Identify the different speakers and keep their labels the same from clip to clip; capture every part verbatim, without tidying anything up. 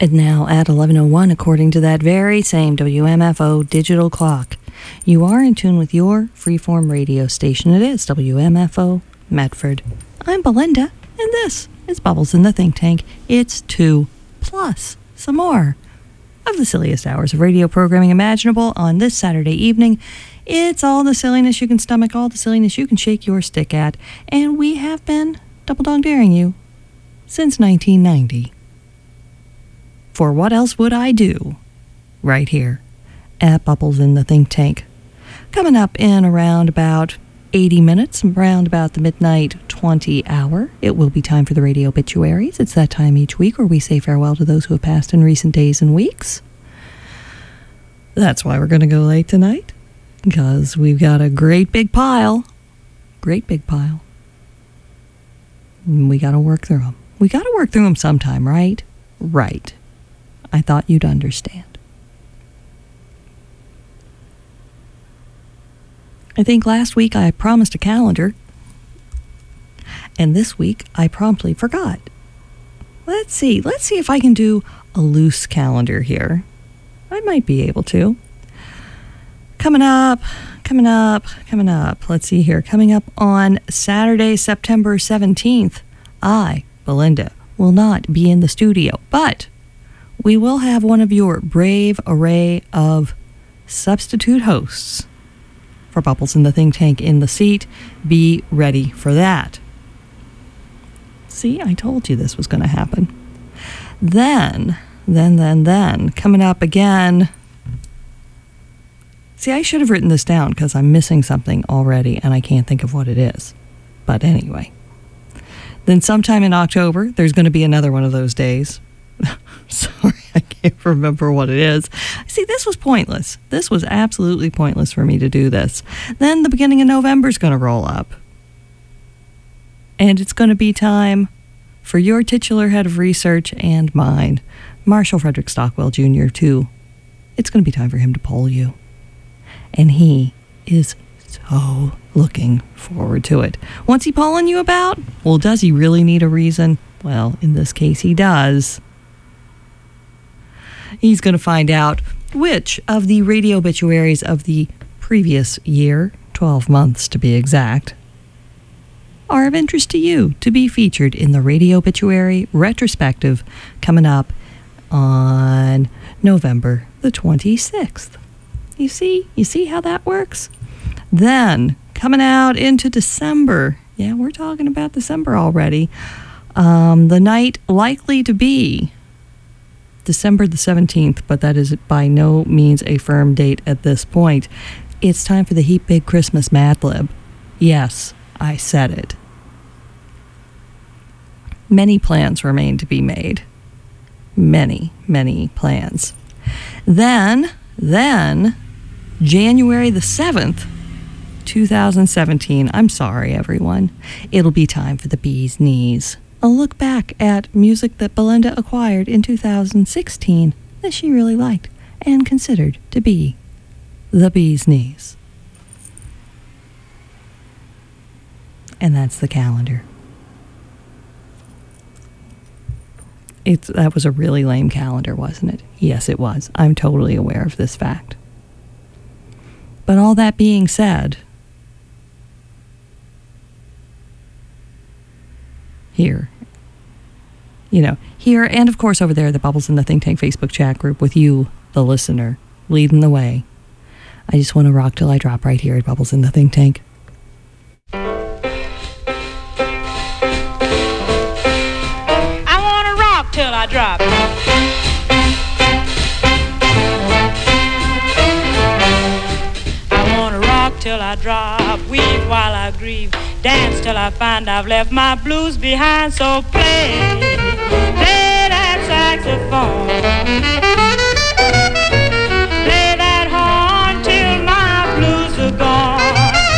Speaker 1: And now at eleven oh one, according to that very same W M F O digital clock, you are in tune with your freeform radio station. It is W M F O Medford. I'm Belinda, and this is Bubbles in the Think Tank. It's two plus some more of the silliest hours of radio programming imaginable on this Saturday evening. It's all the silliness you can stomach, all the silliness you can shake your stick at, and we have been double dog daring you since nineteen ninety. For what else would I do? Right here at Bubbles in the Think Tank. Coming up in around about eighty minutes, around about the midnight twenty hour, it will be time for the radio obituaries. It's that time each week where we say farewell to those who have passed in recent days and weeks. That's why we're going to go late tonight, because we've got a great big pile. Great big pile. And we got to work through them. We got to work through them sometime, right? Right. I thought you'd understand. I think last week I promised a calendar, and this week I promptly forgot. Let's see. Let's see if I can do a loose calendar here. I might be able to. Coming up, coming up, coming up. Let's see here. Coming up on Saturday, September seventeenth, I, Belinda, will not be in the studio, but we will have one of your brave array of substitute hosts for Bubbles in the Think Tank in the seat. Be ready for that. See, I told you this was going to happen. Then, then, then, then, coming up again. See, I should have written this down because I'm missing something already and I can't think of what it is. But anyway. Then sometime in October, there's going to be another one of those days. Sorry, I can't remember what it is. See, this was pointless. This was absolutely pointless for me to do this. Then the beginning of November is going to roll up. And it's going to be time for your titular head of research and mine, Marshall Frederick Stockwell Junior, too. It's going to be time for him to poll you. And he is so looking forward to it. What's he polling you about? Well, does he really need a reason? Well, in this case, he does. He's going to find out which of the radio obituaries of the previous year, twelve months to be exact, are of interest to you to be featured in the radio obituary retrospective coming up on November the twenty-sixth. You see? You see how that works? Then, coming out into December, yeah, we're talking about December already, um, the night likely to be December the seventeenth, but that is by no means a firm date at this point. It's time for the Heap Big Christmas Mad Lib. Yes, I said it. Many plans remain to be made. Many, many plans. Then, then, January the seventh, two thousand seventeen. I'm sorry, everyone. It'll be time for the Bee's Knees. A look back at music that Belinda acquired in two thousand sixteen that she really liked and considered to be the Bee's Knees. And that's the calendar. It's, that was a really lame calendar, wasn't it? Yes, it was. I'm totally aware of this fact. But all that being said, here, you know, here and of course over there, the Bubbles in the Think Tank Facebook chat group with you, the listener, leading the way. I just want to rock till I drop right here at Bubbles in the Think Tank.
Speaker 2: I want to rock till I drop. I want to rock till I drop, weep while I grieve, dance till I find I've left my blues behind. So play, play that saxophone, play that horn till my blues are gone.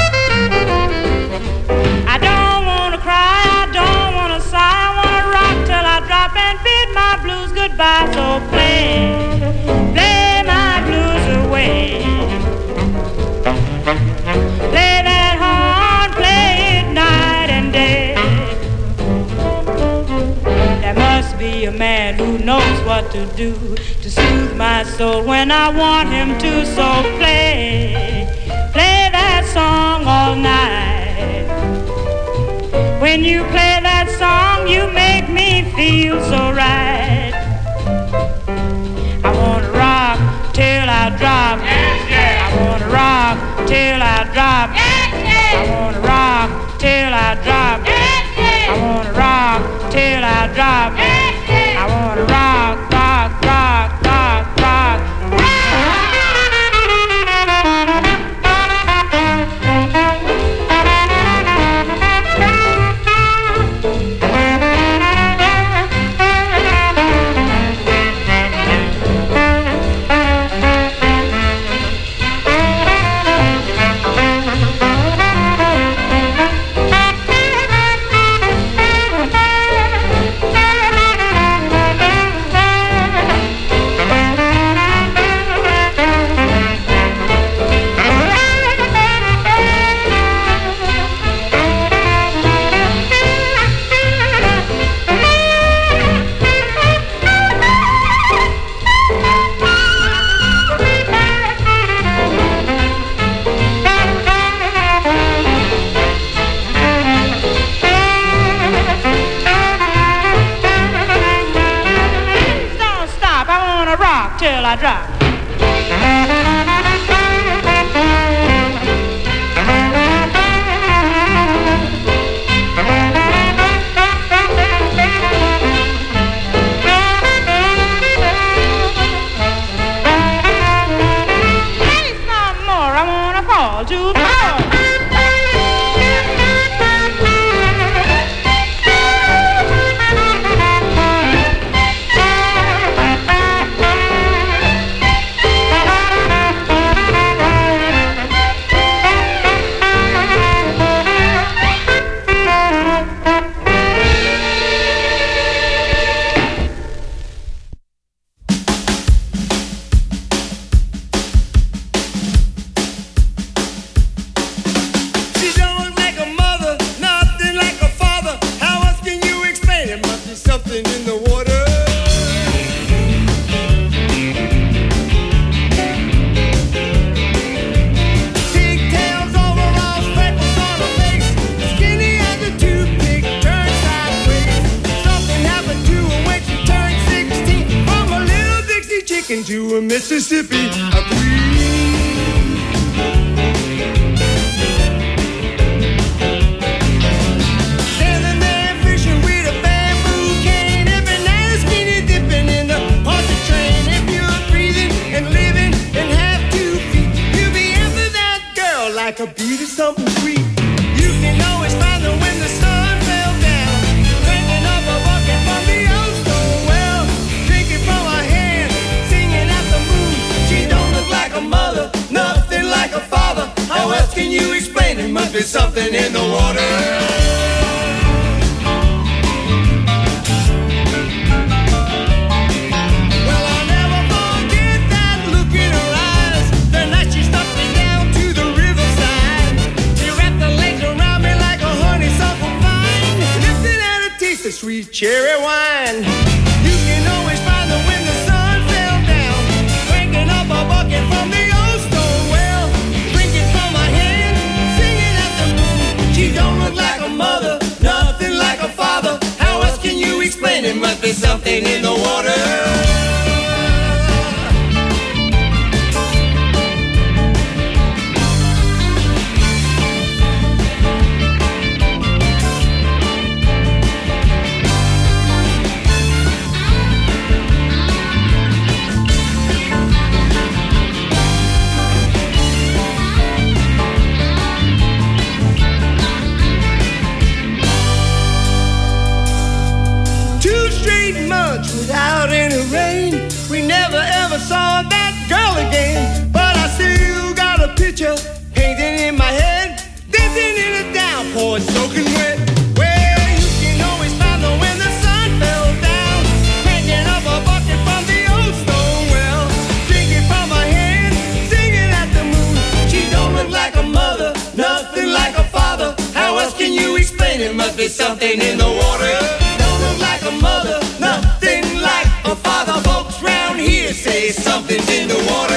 Speaker 2: I don't want to cry, I don't want to sigh, I want to rock till I drop and bid my blues goodbye. So play, play my blues away, play that horn, play it night and day. There must be be a man who knows what to do to soothe my soul when I want him to. So play, play that song all night. When you play that song, you make me feel so right. I wanna rock till I drop. Yes, yes. I wanna rock till I drop. Yes, yes. I wanna rock till I drop. Yes, yes. I wanna rock till I drop. Yes, yes. I wanna rock, rock, rock, rock, rock. Till I drop. Any some more, I wanna fall to the floor.
Speaker 3: To a Mississippi, a queen. Standing there fishing with a bamboo cane, every night skinny dipping in the horse train. If you're breathing and living and have two feet, you'll be after that girl like a beat or something sweet. You can always find her when the sun fell down, drinking up a bucket from the old stone well, drinking from her hand. She don't look like a mother, nothing like a father. How else can you explain it? Must be something in the water. Well, I'll never forget that look in her eyes, the night she stopped me down to the riverside. She wrapped her legs around me like a honeysuckle vine, lifted out a taste of sweet cherry wine. You can always find her when the sun fell down, up a bucket from the old stone well, drinking from my hand, singing at the moon. She don't look like a mother, nothing like a father. How else can you explain it? Must be something in the water. Without any rain, we never ever saw that girl again. But I still got a picture painted in my head, dancing in a downpour, soaking wet. Well, you can always find her when the sun fell down, cranking up a bucket from the old stone well, drinking from her hand, singing at the moon. She don't look like a mother, nothing like a father. How else can you explain it? Must be something in the water. Don't look like a mother, nothing say something's in the water.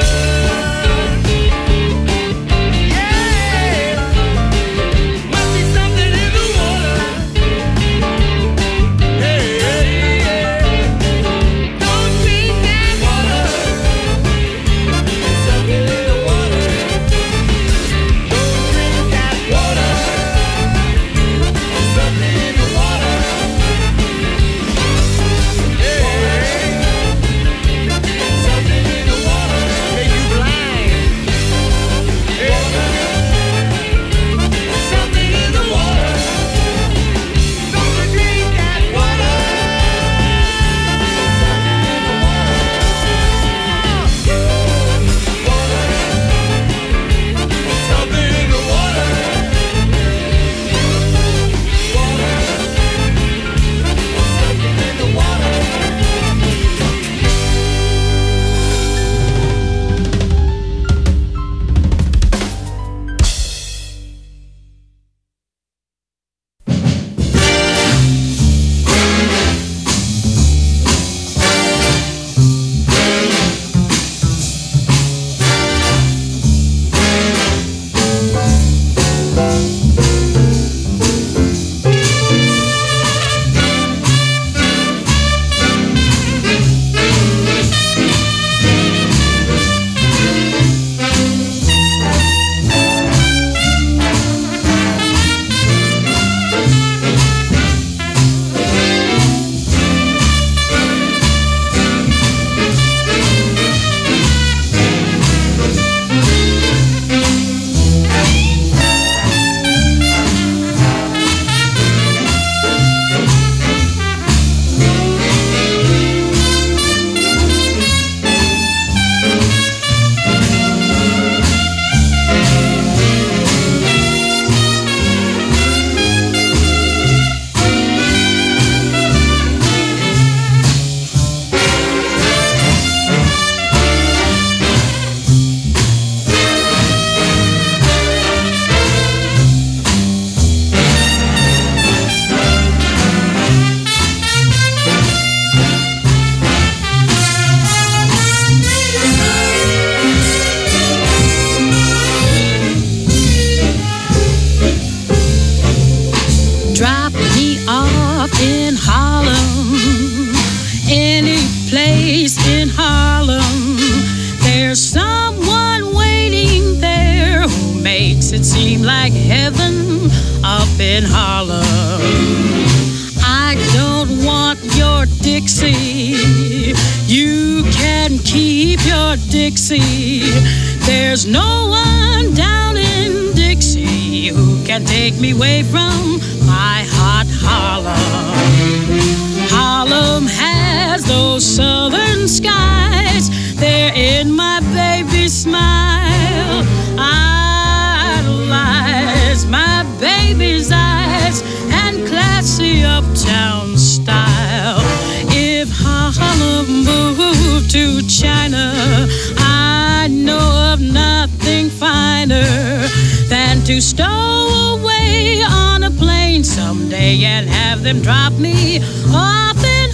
Speaker 4: To stow away on a plane someday and have them drop me off in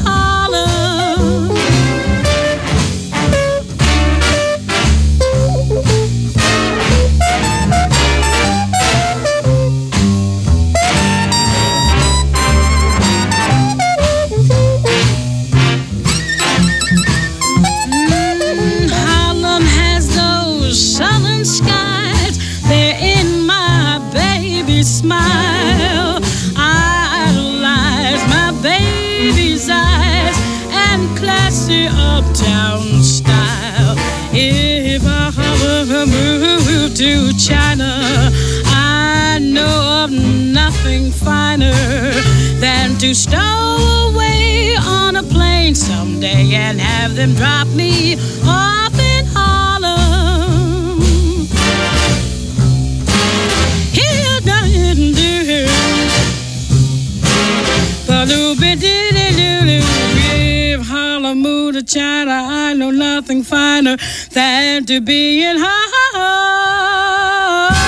Speaker 4: Harlem. Mm, Harlem has those southern skies. They're in smile. I idolize my baby's eyes and classy uptown style. If I ever move to China, I know of nothing finer than to stow away on a plane someday and have them drop me off in Harlem. If Harlem moved to China, I know nothing finer than to be in Harlem.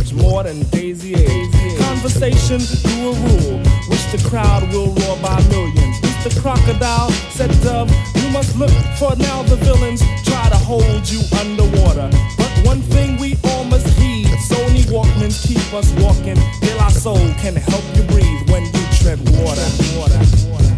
Speaker 5: much more than Daisy is. Conversation grew a rule, which the crowd will roar by millions. Mister Crocodile said, Dove, you must look, for now the villains try to hold you underwater. But one thing we all must heed, Sony Walkmans keep us walking. De La Soul can help you breathe when you tread water. water, water.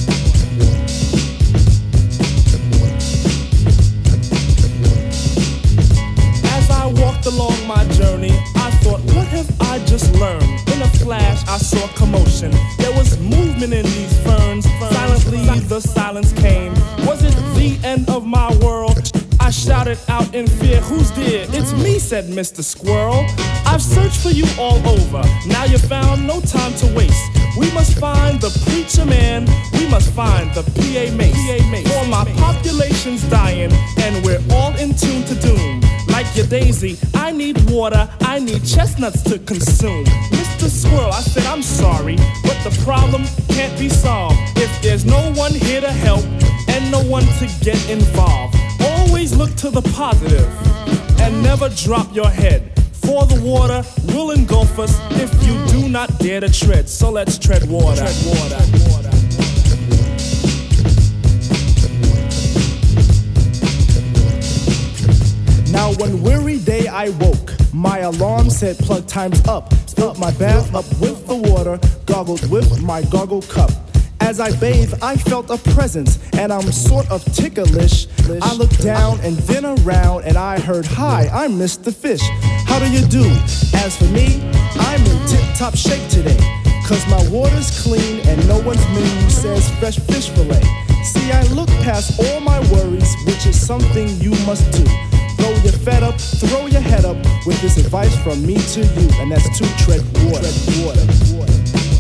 Speaker 5: As I walked along my journey, I thought, what have I just learned? In a flash, I saw commotion. There was movement in these ferns. Silently, the silence came. Was it the end of my world? I shouted out in fear, who's there? It's me, said Mister Squirrel. I've searched for you all over. Now you found, no time to waste. We must find the preacher man. We must find the P A Mace. For my population's dying, and we're all in tune to doom. Like your Daisy, I need water, I need chestnuts to consume. Mister Squirrel, I said I'm sorry, but the problem can't be solved if there's no one here to help and no one to get involved. Always look to the positive and never drop your head. For the water will engulf us if you do not dare to tread. So let's tread water. Tread water. water. Now one weary day I woke. My alarm said plug time's up. Filled my bath up with the water, gargled with my gargle cup. As I bathed, I felt a presence, and I'm sort of ticklish. I looked down and then around, and I heard, hi, I'm Mister Fish. How do you do? As for me, I'm in tip-top shape today, cause my water's clean and no one's menu says fresh fish fillet. See, I look past all my worries, which is something you must do. Though you're fed up, throw your head up with this advice from me to you, and that's to tread water. Tread water. water.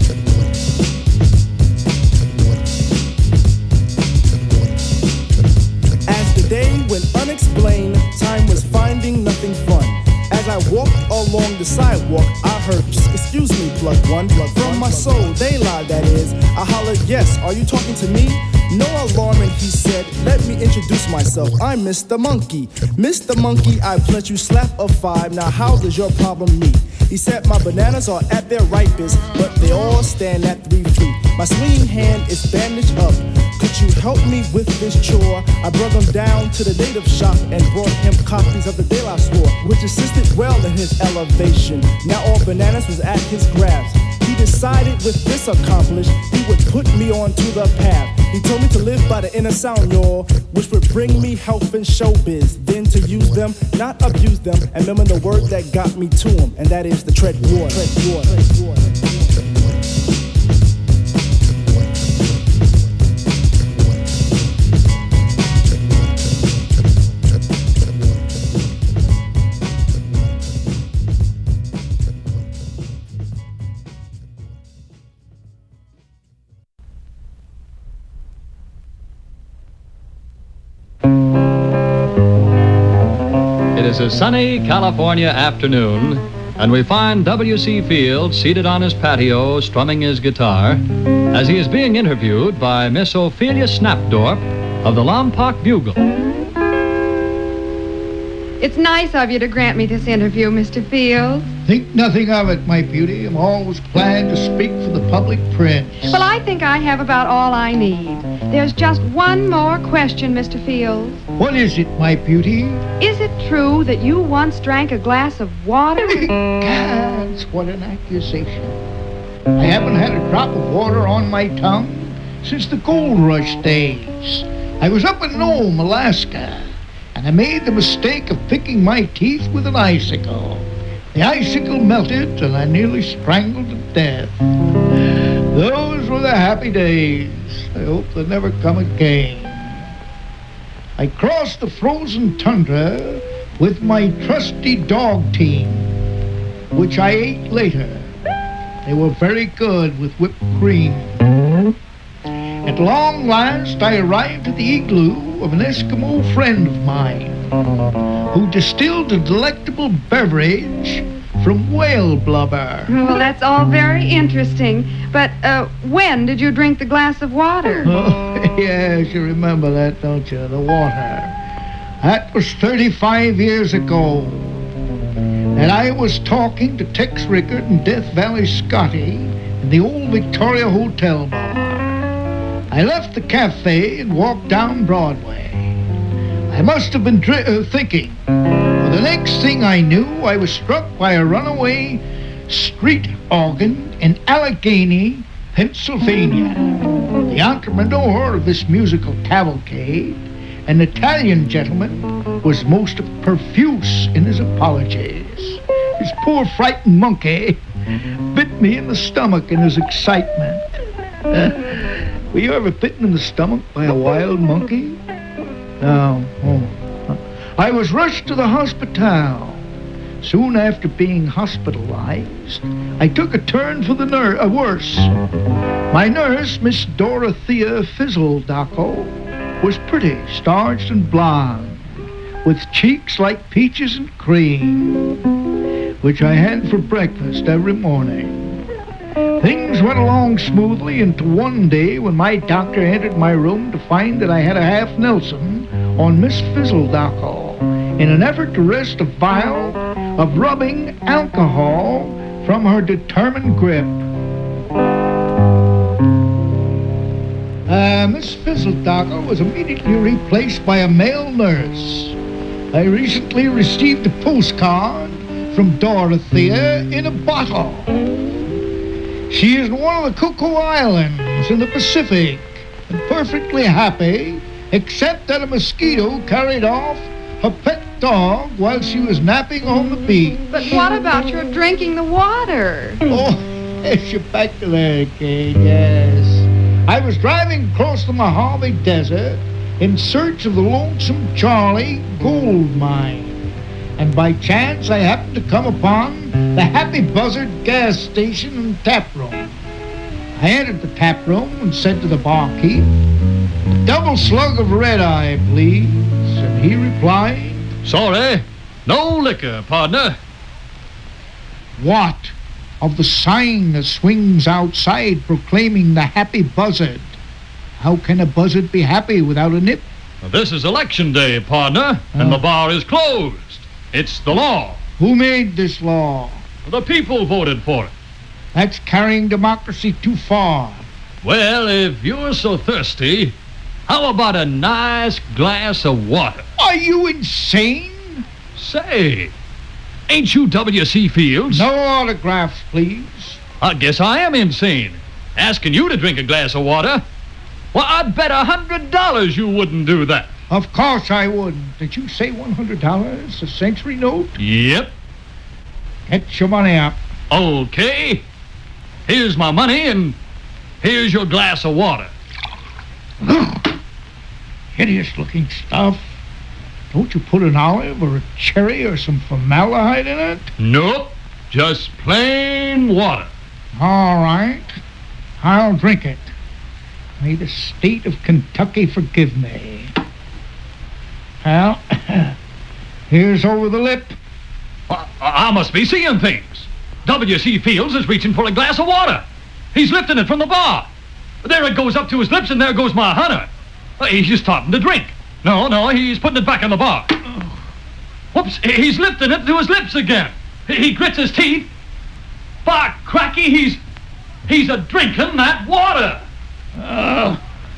Speaker 5: Day went unexplained, time was finding nothing fun. As I walked along the sidewalk, I heard, excuse me, plug one, plug from my soul, they lied, that is. I hollered, yes, are you talking to me? No alarming, he said, let me introduce myself, I'm Mister Monkey. Mister Monkey, I pledge you slap of five, now how does your problem meet? He said my bananas are at their ripest, but they all stand at three feet. My swinging hand is bandaged up. Could you help me with this chore? I brought him down to the native shop and brought him copies of the De La store, which assisted well in his elevation. Now all bananas was at his grasp. He decided with this accomplished, he would put me onto the path. He told me to live by the inner sound, y'all, which would bring me health and showbiz. Then to use them, not abuse them, and remember the word that got me to him, and that is the tread water. Tread water. Tread water.
Speaker 6: It's a sunny California afternoon, and we find W C Fields seated on his patio strumming his guitar as he is being interviewed by Miss Ophelia Snapdorp of the Lompoc Bugle.
Speaker 7: It's nice of you to grant me this interview, Mister Fields.
Speaker 8: Think nothing of it, my beauty. I'm always glad to speak for the public prince.
Speaker 7: Well, I think I have about all I need. There's just one more question, Mister Fields.
Speaker 8: What is it, my beauty?
Speaker 7: Is it true that you once drank a glass of water?
Speaker 8: Gods, what an accusation. I haven't had a drop of water on my tongue since the gold rush days. I was up in Nome, Alaska, and I made the mistake of picking my teeth with an icicle. The icicle melted, and I nearly strangled to death. Those were the happy days. I hope they never come again. I crossed the frozen tundra with my trusty dog team, which I ate later. They were very good with whipped cream. At long last, I arrived at the igloo of an Eskimo friend of mine who distilled a delectable beverage from whale blubber.
Speaker 7: Well, that's all very interesting. But uh, when did you drink the glass of water?
Speaker 8: Oh, yes, you remember that, don't you? The water. That was thirty-five years ago. that I was talking to Tex Rickard and Death Valley Scotty in the old Victoria Hotel bar. I left the cafe and walked down Broadway. I must have been dri- uh, thinking, for the next thing I knew, I was struck by a runaway street organ in Allegheny, Pennsylvania. The entrepreneur of this musical cavalcade, an Italian gentleman, was most profuse in his apologies. His poor frightened monkey bit me in the stomach in his excitement. Uh, were you ever bitten in the stomach by a wild monkey? No. Oh. I was rushed to the hospital. Soon after being hospitalized, I took a turn for the ner- uh, worse. My nurse, Miss Dorothea Fizzledocko, was pretty, starched and blonde, with cheeks like peaches and cream, which I had for breakfast every morning. Things went along smoothly until one day when my doctor entered my room to find that I had a half Nelson on Miss Fizzledocko in an effort to wrest a vial of rubbing alcohol from her determined grip. Uh, Miss Fizzledocko was immediately replaced by a male nurse. I recently received a postcard from Dorothea in a bottle. She is in one of the Cocoa Islands in the Pacific and perfectly happy, except that a mosquito carried off her pet dog while she was napping on the beach.
Speaker 7: But what about your drinking the water?
Speaker 8: Oh, yes, you're back to that, Kate, yes. I was driving across the Mojave Desert in search of the Lonesome Charlie gold mine. And by chance, I happened to come upon the Happy Buzzard gas station and tap room. I entered the tap room and said to the barkeep, "A double slug of red-eye, please." And he replied,
Speaker 6: Sorry, no liquor, partner.
Speaker 8: "What of the sign that swings outside proclaiming the Happy Buzzard? How can a buzzard be happy without a nip?"
Speaker 6: This is election day, partner, and
Speaker 8: Oh.
Speaker 6: the bar is closed. It's the law.
Speaker 8: Who made this law?
Speaker 6: The people voted for it.
Speaker 8: That's carrying democracy too far.
Speaker 6: Well, if you're so thirsty, how about a nice glass of water?
Speaker 8: Are you insane?
Speaker 6: Say, ain't you W C Fields?
Speaker 8: No autographs, please.
Speaker 6: I guess I am insane, asking you to drink a glass of water. Well, I'd bet a hundred dollars you wouldn't do that.
Speaker 8: Of course I wouldn't. Did you say one hundred dollars, a century note?
Speaker 6: Yep.
Speaker 8: Get your money up.
Speaker 6: Okay. Here's my money, and here's your glass of water.
Speaker 8: Hideous-looking stuff. Don't you put an olive or a cherry or some formaldehyde in it?
Speaker 6: Nope. Just plain water.
Speaker 8: All right. I'll drink it. May the state of Kentucky forgive me. Well, here's over the lip.
Speaker 6: I, I must be seeing things. W C Fields is reaching for a glass of water. He's lifting it from the bar. There it goes up to his lips, and there goes my hunter. Uh, He's just starting to drink. No, no, he's putting it back in the bar. Whoops, he's lifting it to his lips again. He he grits his teeth. By cracky, he's... he's a-drinking that water.
Speaker 8: Uh,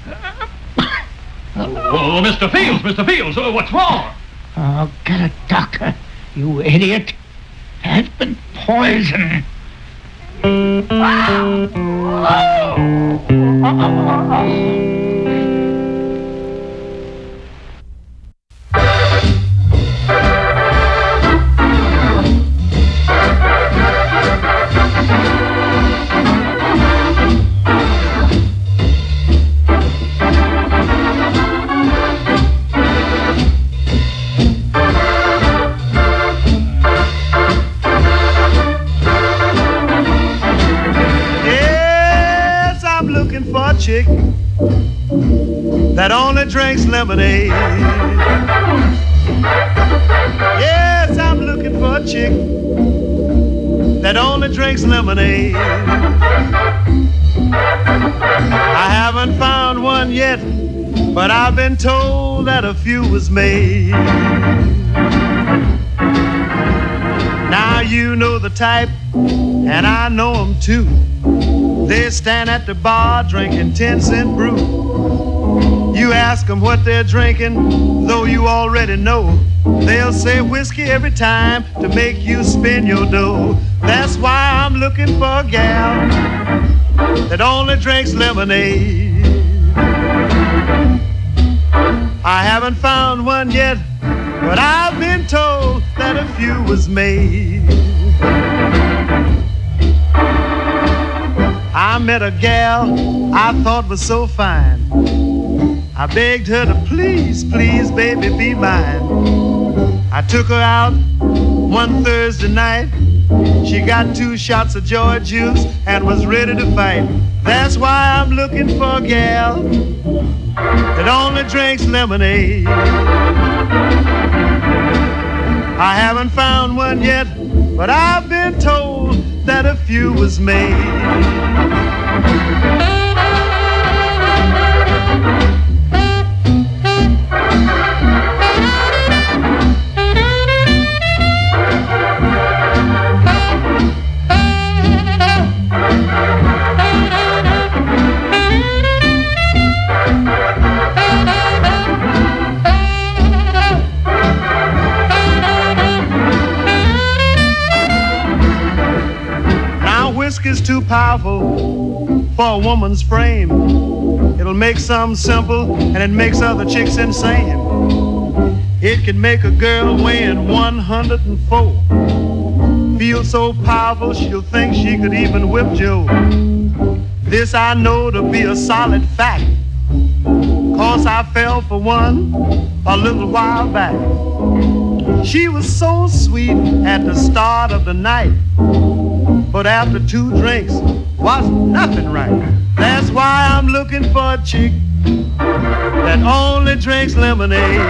Speaker 6: Oh, Mister Fields, Mister Fields, uh, what's wrong?
Speaker 8: oh, get a doctor, you idiot. That's been poison.
Speaker 3: Yes, I'm looking for a chick that only drinks lemonade. Yes, I'm looking for a chick that only drinks lemonade. I haven't found one yet, but I've been told that a few was made. Now you know the type, and I know them too. They stand at the bar drinking ten cent brew. You ask them what they're drinking, though you already know. They'll say whiskey every time to make you spend your dough. That's why I'm looking for a gal that only drinks lemonade. I haven't found one yet, but I've been told that a few was made. I met a gal I thought was so fine. I begged her to please, please, baby, be mine. I took her out one Thursday night. She got two shots of joy juice and was ready to fight. That's why I'm looking for a gal that only drinks lemonade. I haven't found one yet, but I've been told that a few was made. Whiskey's too powerful for a woman's frame. It'll make some simple and it makes other chicks insane. It can make a girl weighing one hundred four feel so powerful she'll think she could even whip Joe. This I know to be a solid fact, 'cause I fell for one a little while back. She was so sweet at the start of the night, but after two drinks was nothing right. That's why I'm looking for a chick that only drinks lemonade.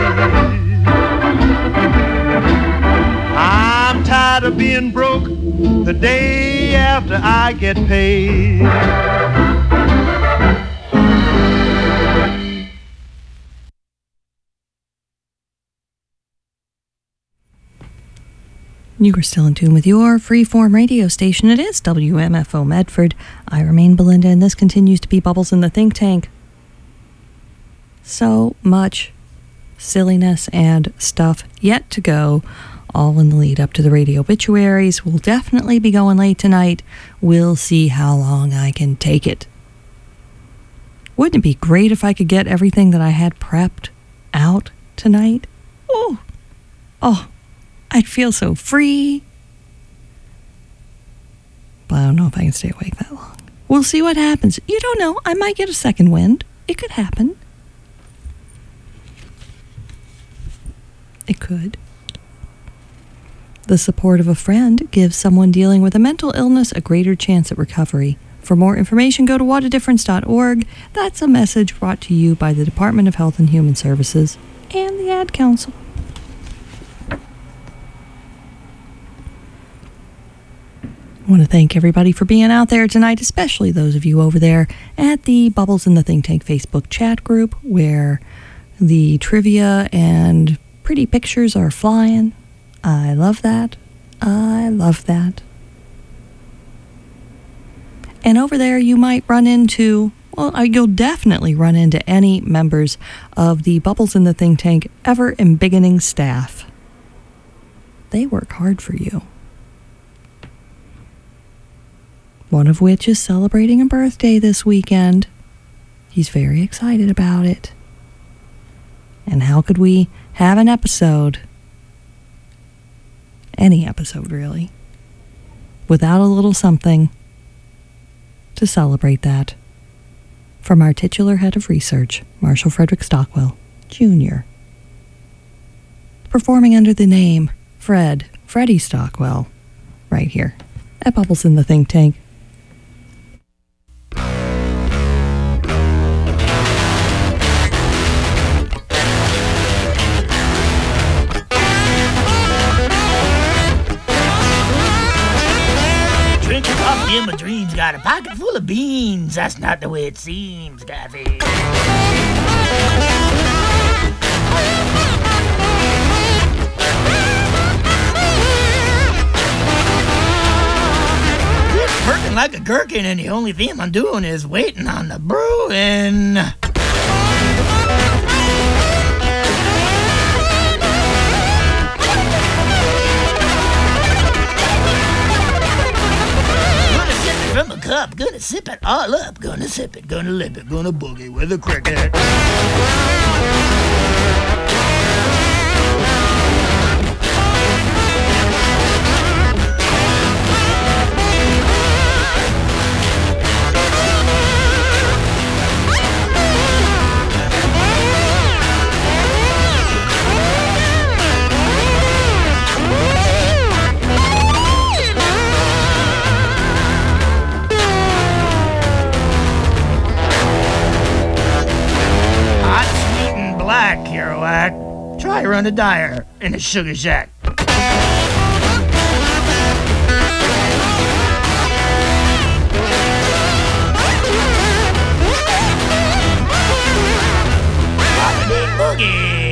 Speaker 3: I'm tired of being broke the day after I get paid.
Speaker 1: You are still in tune with your freeform radio station. It is W M F O Medford. I remain Belinda, and this continues to be Bubbles in the Think Tank. So much silliness and stuff yet to go, all in the lead up to the radio obituaries. We'll definitely be going late tonight. We'll see how long I can take it. Wouldn't it be great if I could get everything that I had prepped out tonight? Oh, oh. I'd feel so free. But I don't know if I can stay awake that long. We'll see what happens. You don't know. I might get a second wind. It could happen. It could. The support of a friend gives someone dealing with a mental illness a greater chance at recovery. For more information, go to what a difference dot org. That's a message brought to you by the Department of Health and Human Services and the Ad Council. I want to thank everybody for being out there tonight, especially those of you over there at the Bubbles in the Think Tank Facebook chat group, where the trivia and pretty pictures are flying. I love that. I love that. And over there you might run into, well, you'll definitely run into any members of the Bubbles in the Think Tank ever embiggening staff. They work hard for you. One of which is celebrating a birthday this weekend. He's very excited about it. And how could we have an episode, any episode really, without a little something to celebrate that? From our titular head of research, Marshall Frederick Stockwell, Junior Performing under the name Fred, Freddie Stockwell, right here at Bubbles in the Think Tank.
Speaker 9: In my dreams, got a pocket full of beans. That's not the way it seems, Daffy. Working like a gherkin, and the only thing I'm doing is waiting on the brewing. Gonna sip it from a cup, gonna sip it all up, gonna sip it, gonna lip it, gonna boogie with a cricket. Black, Kerouac. Try run a dyer in a sugar shack. Boogie.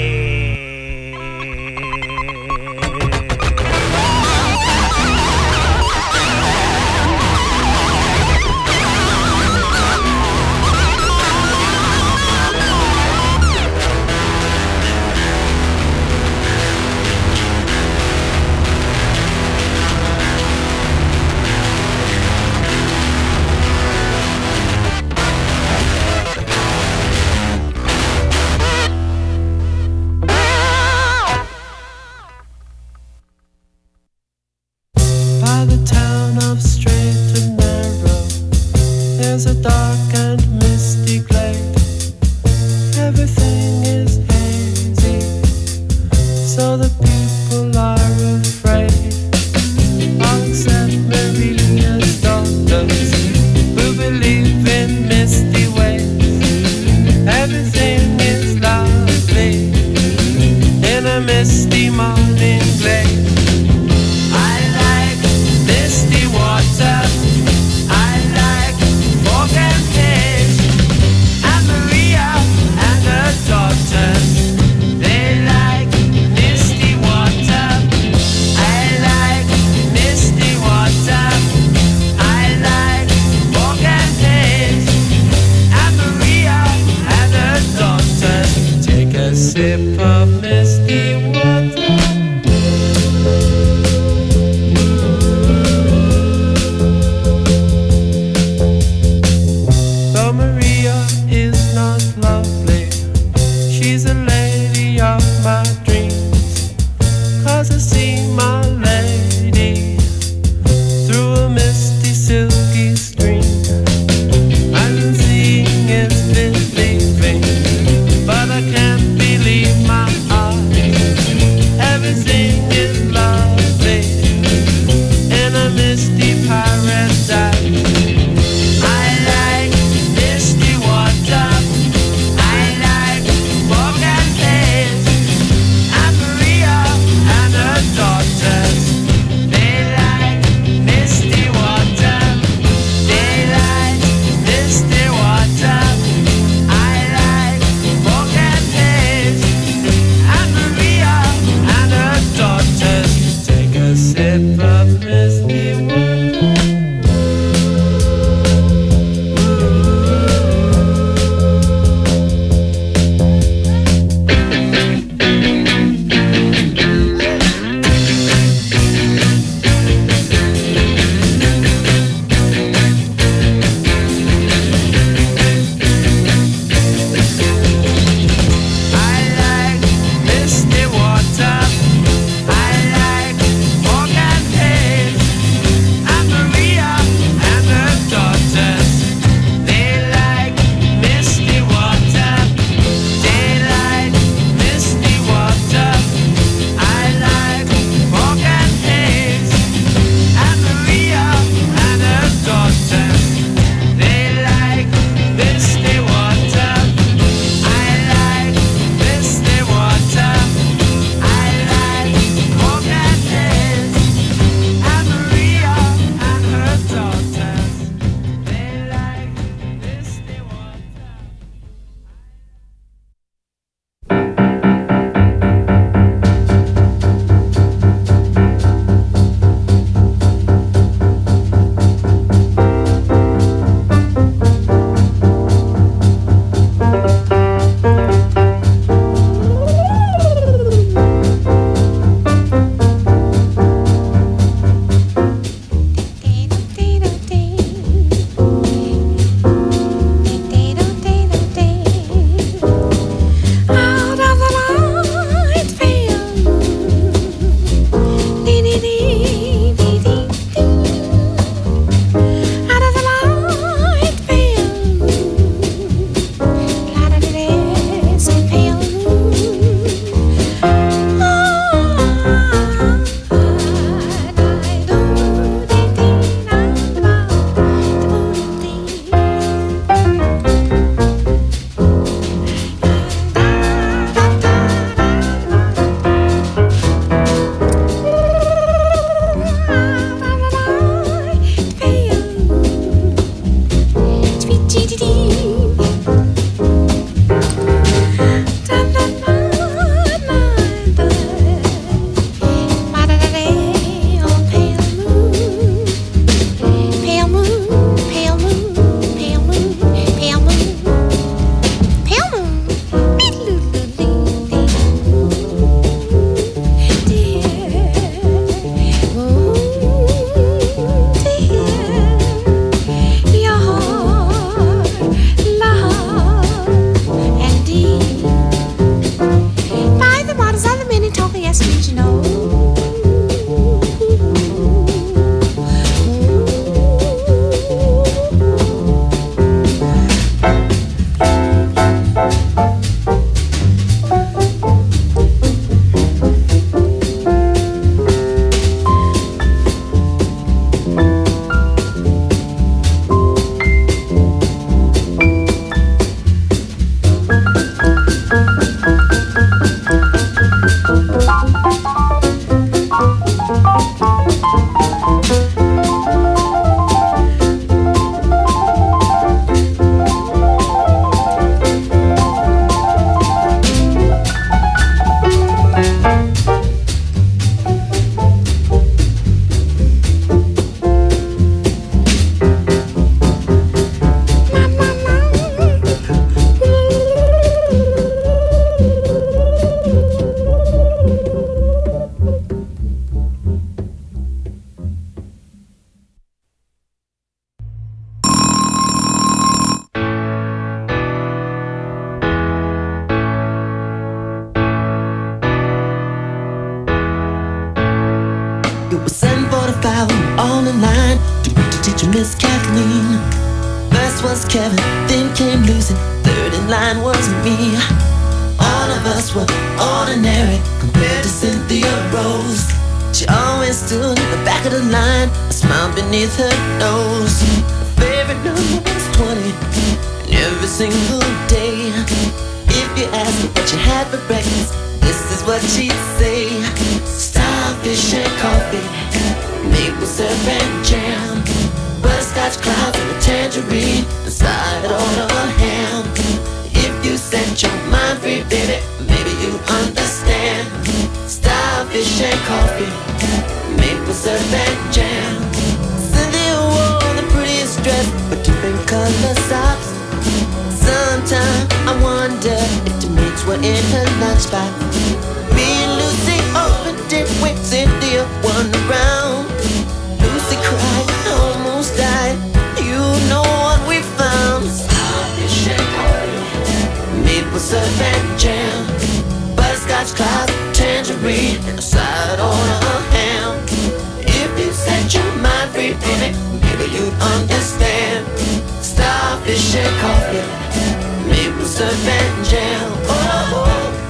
Speaker 10: did you miss Kathleen? First was Kevin, then came Lucy, third in line was me. All of us were ordinary compared to Cynthia Rose. She always stood at the back of the line, a smile beneath her nose. Her favorite number was twenty, and every single day, if you asked her what she had for breakfast, this is what she'd say. Starfish and coffee, maple syrup and jam, butterscotch clouds and a tangerine, and side on a ham. If you set your mind free, baby, maybe you understand. Starfish and coffee, maple syrup and jam. Cynthia wore the prettiest dress with different color socks. Sometimes I wonder if the mates were in her lunchbox. Me and Lucy opened it when Cynthia won the round. Lucy cried, almost died. You know what we found? Starfish and coffee, maple syrup and jam, butterscotch clouds, tangerine, and a side on a ham. If you set your mind free, baby, maybe you'd understand. Starfish and coffee, maple syrup and jam. Oh.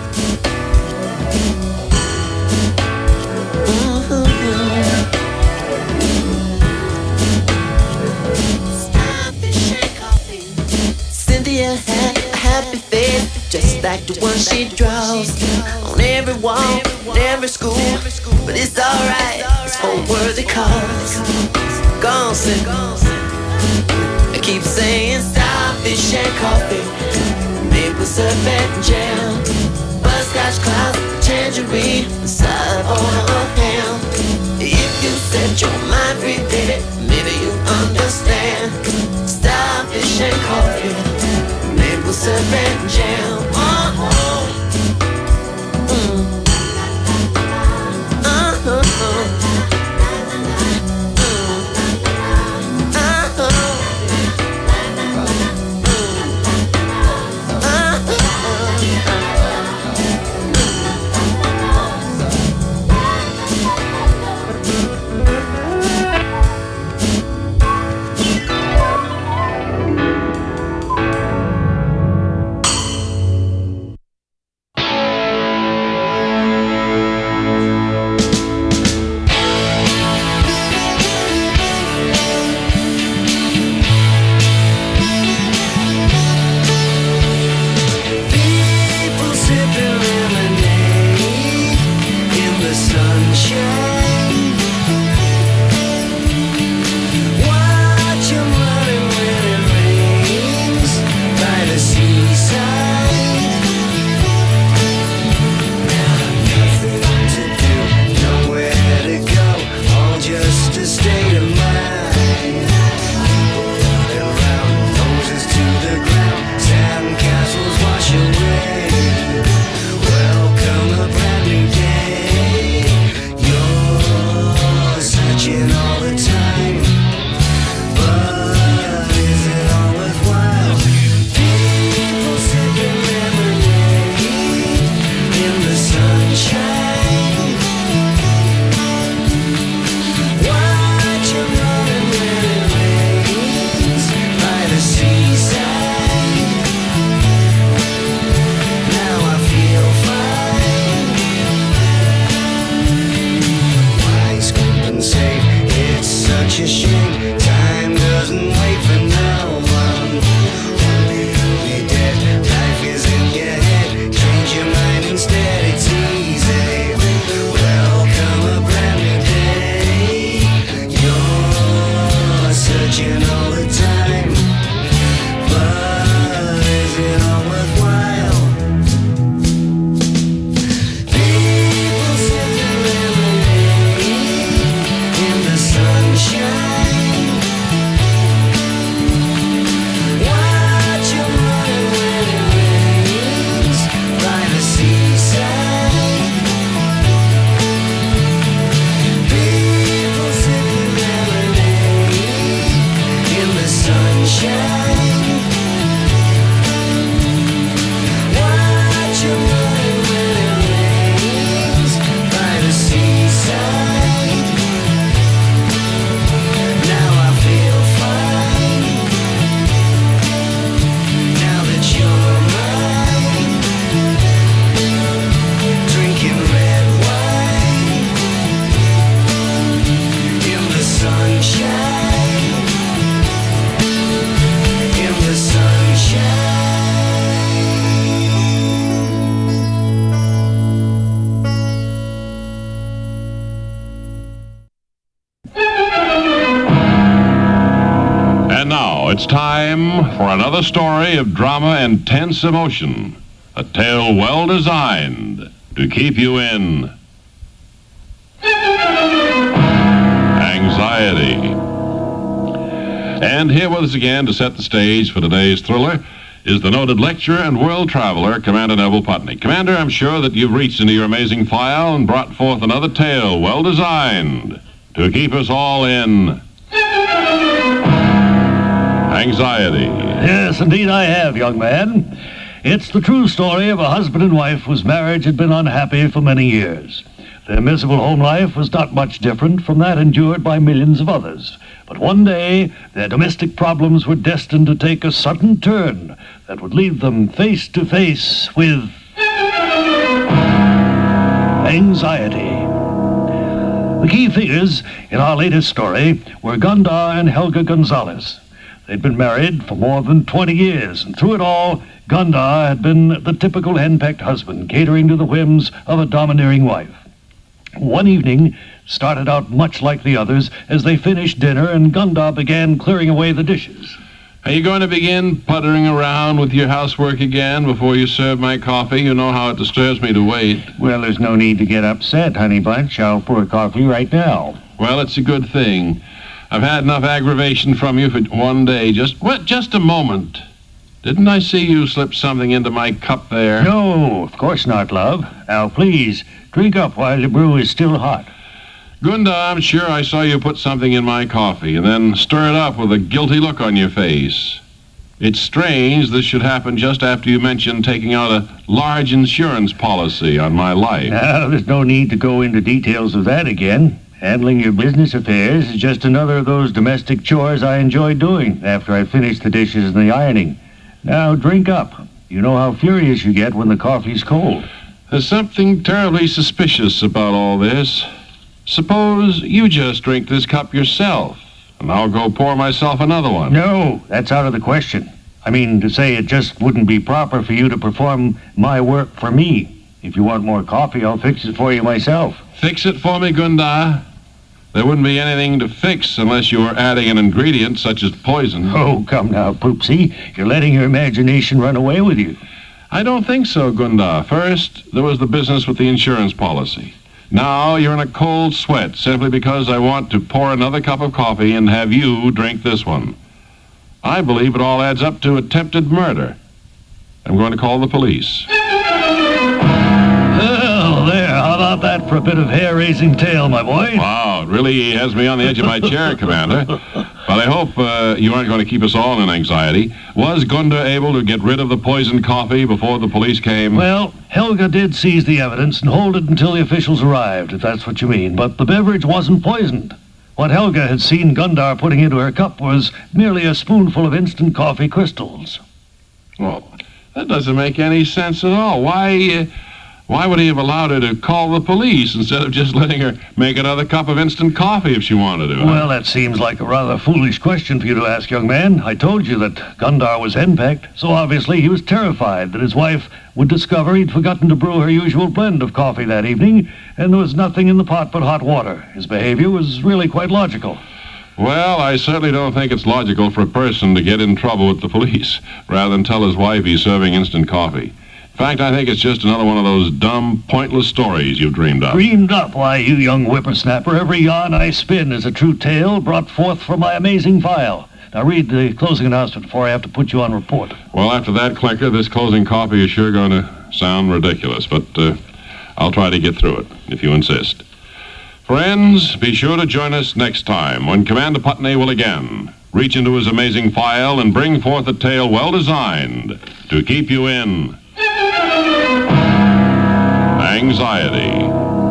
Speaker 10: Cynthia had a happy face, just like the one she draws on every wall, in every school. But it's alright, it's for worthy cause. Gone, sit. I keep saying starfish and coffee, maple syrup and jam, butterscotch clouds, tangerine, side on a ham. If you set your mind free, baby, maybe you understand. Starfish and coffee, maple syrup and jam. Uh-huh. Mm. Uh-huh.
Speaker 11: Now it's time for another story of drama and tense emotion. A tale well designed to keep you in anxiety. And here with us again to set the stage for today's thriller is the noted lecturer and world traveler, Commander Neville Putney. Commander, I'm sure that you've reached into your amazing file and brought forth another tale well designed to keep us all in anxiety.
Speaker 12: Yes, indeed I have, young man. It's the true story of a husband and wife whose marriage had been unhappy for many years. Their miserable home life was not much different from that endured by millions of others. But one day, their domestic problems were destined to take a sudden turn that would leave them face to face with anxiety. The key figures in our latest story were Gundar and Helga Gonzalez. They'd been married for more than twenty years, and through it all, Gundar had been the typical henpecked husband, catering to the whims of a domineering wife. One evening started out much like the others as they finished dinner and Gundar began clearing away the dishes.
Speaker 11: Are you going to begin puttering around with your housework again before you serve my coffee? You know how it disturbs me to wait.
Speaker 12: Well, there's no need to get upset, honey bunch. I'll pour coffee right now.
Speaker 11: Well, it's a good thing. I've had enough aggravation from you for one day. Just, what, just a moment. Didn't I see you slip something into my cup there?
Speaker 12: No, of course not, love. Now, please, drink up while the brew is still hot.
Speaker 11: Gunda, I'm sure I saw you put something in my coffee and then stir it up with a guilty look on your face. It's strange this should happen just after you mentioned taking out a large insurance policy on my life.
Speaker 12: Now, there's no need to go into details of that again. Handling your business affairs is just another of those domestic chores I enjoy doing after I finish the dishes and the ironing. Now, drink up. You know how furious you get when the coffee's cold.
Speaker 11: There's something terribly suspicious about all this. Suppose you just drink this cup yourself, and I'll go pour myself another one.
Speaker 12: No, that's out of the question. I mean, to say it just wouldn't be proper for you to perform my work for me. If you want more coffee, I'll fix it for you myself.
Speaker 11: Fix it for me, Gunda? There wouldn't be anything to fix unless you were adding an ingredient such as poison.
Speaker 12: Oh, come now, Poopsie. You're letting your imagination run away with you.
Speaker 11: I don't think so, Gunda. First, there was the business with the insurance policy. Now you're in a cold sweat simply because I want to pour another cup of coffee and have you drink this one. I believe it all adds up to attempted murder. I'm going to call the police.
Speaker 12: Well, there, how about that for a bit of hair-raising tale, my boy?
Speaker 11: Wow, it really has me on the edge of my chair, Commander. But I hope uh, you aren't going to keep us all in anxiety. Was Gunda able to get rid of the poisoned coffee before the police came?
Speaker 12: Well, Helga did seize the evidence and hold it until the officials arrived, if that's what you mean. But the beverage wasn't poisoned. What Helga had seen Gundar putting into her cup was merely a spoonful of instant coffee crystals.
Speaker 11: Well, that doesn't make any sense at all. Why... Uh, Why would he have allowed her to call the police instead of just letting her make another cup of instant coffee if she wanted to? Huh?
Speaker 12: Well, that seems like a rather foolish question for you to ask, young man. I told you that Gundar was henpecked, so obviously he was terrified that his wife would discover he'd forgotten to brew her usual blend of coffee that evening, and there was nothing in the pot but hot water. His behavior was really quite logical.
Speaker 11: Well, I certainly don't think it's logical for a person to get in trouble with the police rather than tell his wife he's serving instant coffee. In fact, I think it's just another one of those dumb, pointless stories you've dreamed up.
Speaker 12: Dreamed up? Why, you young whippersnapper, every yarn I spin is a true tale brought forth from my amazing file. Now read the closing announcement before I have to put you on report.
Speaker 11: Well, after that, Clinker, this closing coffee is sure going to sound ridiculous, but uh, I'll try to get through it, if you insist. Friends, be sure to join us next time when Commander Putney will again reach into his amazing file and bring forth a tale well designed to keep you in anxiety.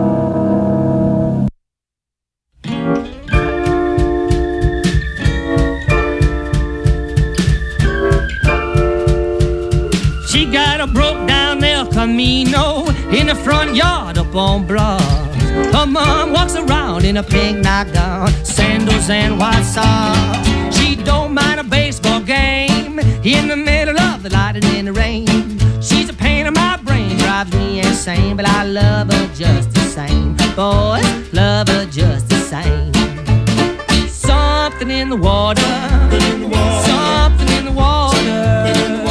Speaker 13: She got a broke down El Camino in the front yard up on Broad. Her mom walks around in a pink nightgown, sandals and white socks. She don't mind a baseball game in the middle of the light and in the rain. She's a pain in my brain, drives me insane, but I love her just the same. Boys, love her just the same. Something in the water. Something in the water.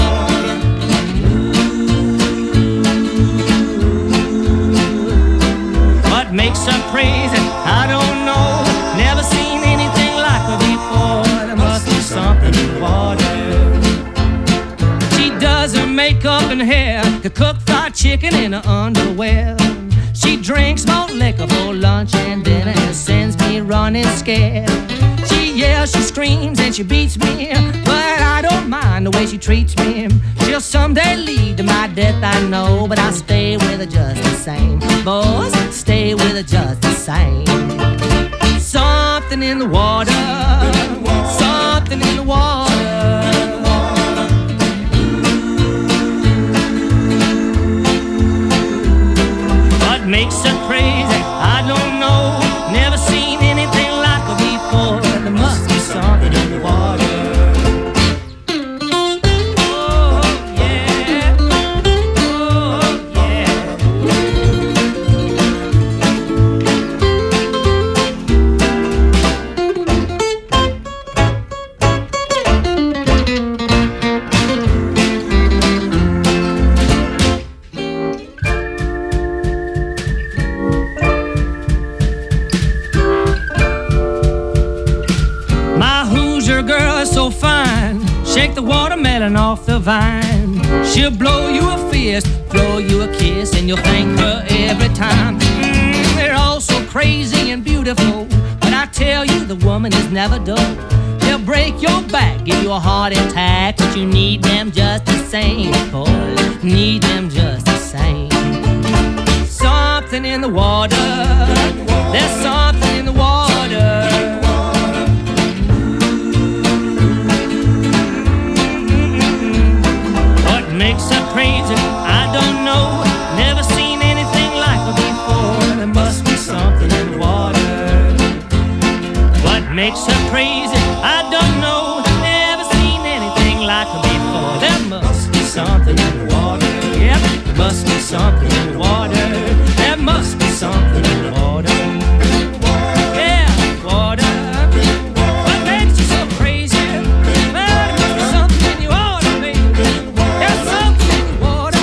Speaker 13: What makes her crazy? I don't know. Never seen anything like her before. There must be something in the water. She does her makeup and hair, could cook fried chicken in her underwear. She drinks malt liquor for lunch and dinner and sends me running scared. She yells, she screams, and she beats me, but I don't mind the way she treats me. She'll someday lead to my death, I know, but I'll stay with her just the same. Boys, stay with her just the same. Something in the water, something in the water. What makes her crazy? I don't know. Never seen anything like her before. There must be something in the water. Oh, yeah. Oh, yeah. So fine, shake the watermelon off the vine. She'll blow you a fist, throw you a kiss, and you'll thank her every time. Mm, they're all so crazy and beautiful, but I tell you, the woman is never dull. They'll break your back, give you a heart attack, but you need them just the same, boy. Need them just the same. Something in the water. There's something in the water. Makes her crazy, I don't know. Never seen anything like her before. There must be something in the water. What makes her crazy, I don't know. Never seen anything like her before. There must be something in the water. Yep, there must be something in the water. There must be something in the water. Yeah, water. What makes you so crazy? Well, there must be something in your water, baby. There's something in the water.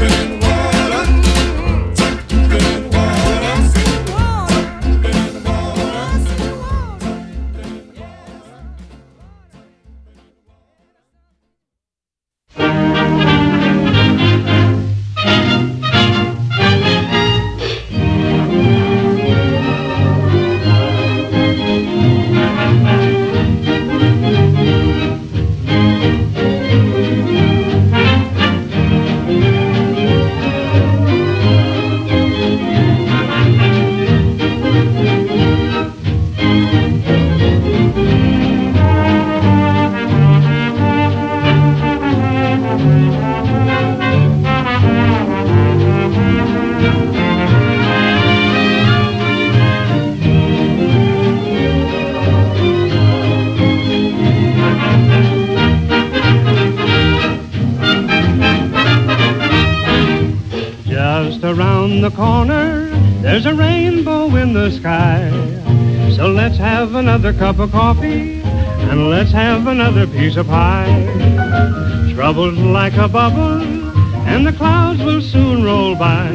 Speaker 14: Just around the corner, there's a rainbow in the sky. So let's have another cup of coffee, and let's have another piece of pie. Trouble's like a bubble, and the clouds will soon roll by.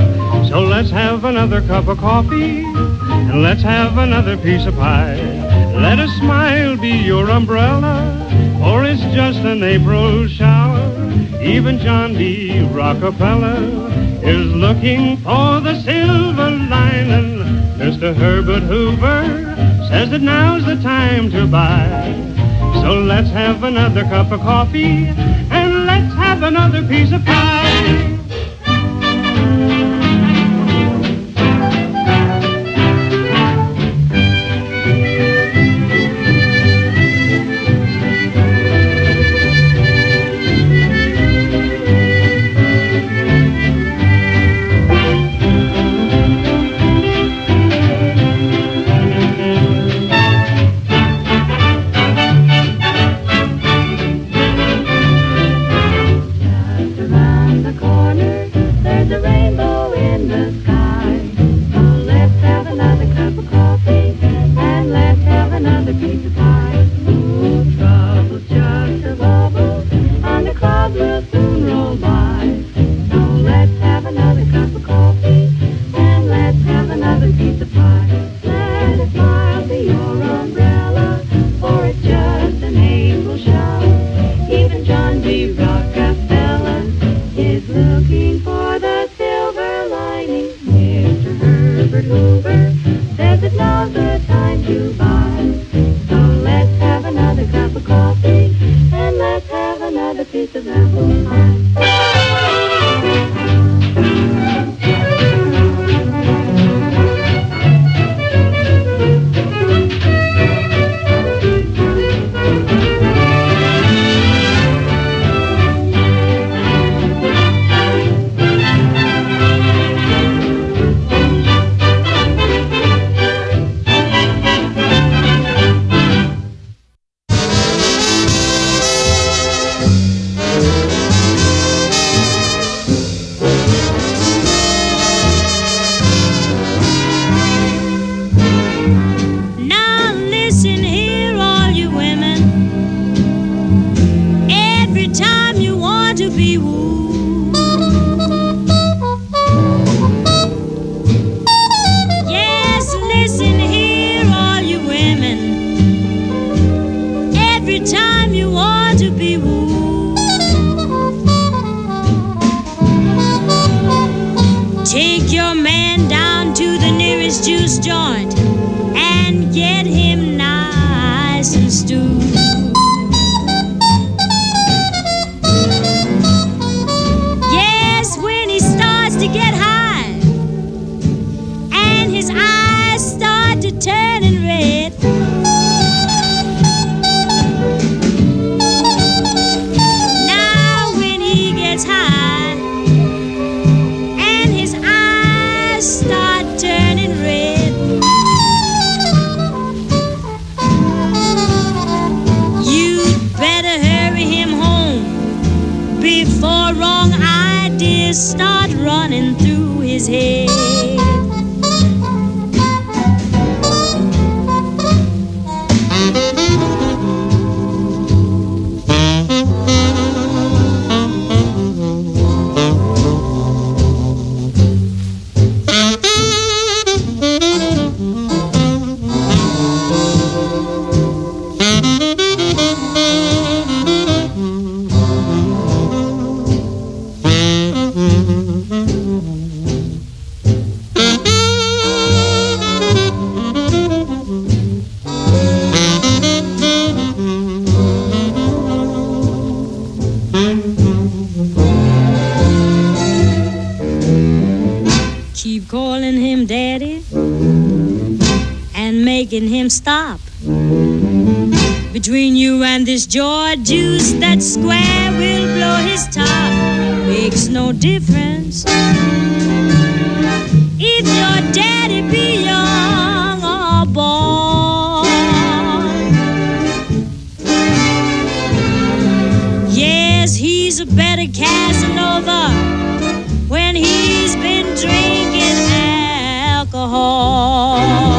Speaker 14: So let's have another cup of coffee, and let's have another piece of pie. Let a smile be your umbrella, or it's just an April shower. Even John D. Rockefeller is looking for the silver lining. Mister Herbert Hoover says that now's the time to buy. So let's have another cup of coffee, and let's have another piece of pie.
Speaker 3: Corner
Speaker 4: anytime you want to be wooed. Take your man down to the nearest juice joint and get him nice and stewed. Yes, when he starts to get high and his eyes start to turning red, now when he gets high and his eyes start turning red, you'd better hurry him home before wrong ideas start running through his head. Keep calling him daddy and making him stop. Between you and this joy juice, that square will blow his top. Makes no difference if your daddy be young or boy. Yes, he's a better Casanova when he's been drinking alcohol.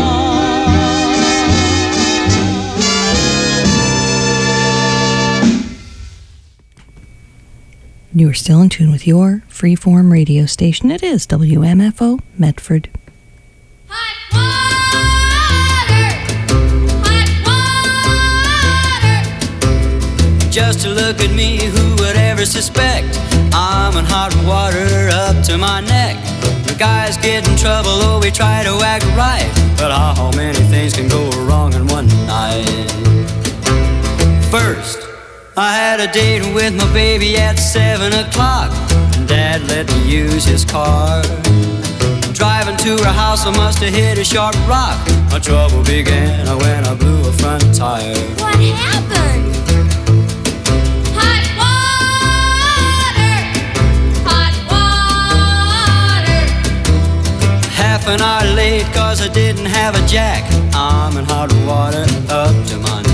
Speaker 1: You are still in tune with your freeform radio station. It is W M F O Medford.
Speaker 15: Just to look at me, who would ever suspect I'm in hot water up to my neck? The guys get in trouble, oh, we try to act right, but how many things can go wrong in one night? First, I had a date with my baby at seven o'clock. Dad let me use his car. Driving to her house, I must have hit a sharp rock. My trouble began when I blew a front tire.
Speaker 4: What happened? Hot water! Hot water!
Speaker 15: Half an hour late cause I didn't have a jack. I'm in hot water up to my